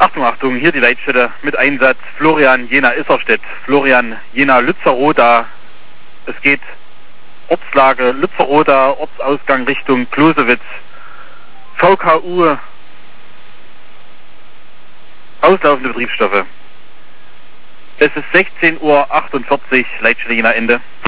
Achtung, Achtung, hier die Leitstelle mit Einsatz Florian Jena-Isserstedt, Florian Jena-Lützeroda. Es geht Ortslage Lützeroda, Ortsausgang Richtung Closewitz, VKU, auslaufende Betriebsstoffe. Es ist 16:48 Uhr, Leitstelle Jena Ende.